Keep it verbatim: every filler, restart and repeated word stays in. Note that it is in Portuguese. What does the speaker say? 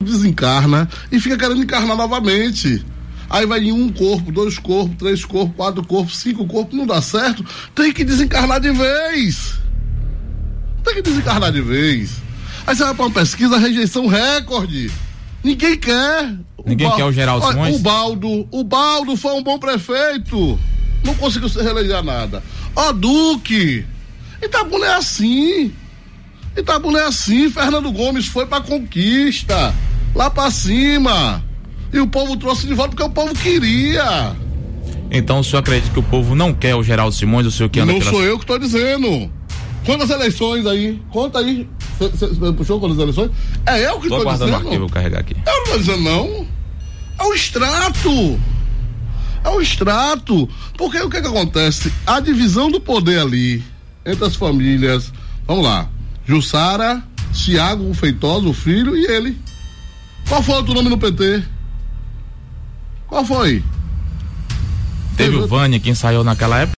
desencarna e fica querendo encarnar novamente. Aí vai em um corpo, dois corpos, três corpos, quatro corpos, cinco corpos, não dá certo. Tem que desencarnar de vez. Tem que desencarnar de vez. Aí você vai para uma pesquisa, rejeição recorde. Ninguém quer. Ninguém o ba... quer o Geraldo Olha, Simões? O Baldo, o Baldo foi um bom prefeito. Não conseguiu se reeleger nada. Ó, Duque. Itabuna é assim. Itabuna é assim. Fernando Gomes foi pra conquista. Lá pra cima. E o povo trouxe de volta porque o povo queria. Então o senhor acredita que o povo não quer o Geraldo Simões, o senhor que anda Não pelas... sou eu que tô dizendo. Quantas eleições aí? Conta aí. Você puxou quantas eleições? É eu que tô, tô dizendo. aguardando o arquivo, vou carregar aqui. Eu não tô dizendo não. É o extrato. É o extrato. Porque o que que acontece? A divisão do poder ali, entre as famílias, vamos lá, Jussara, Thiago Feitosa, o filho, e ele. Qual foi o outro nome no P T? Qual foi? Teve o Vânia, quem saiu naquela época?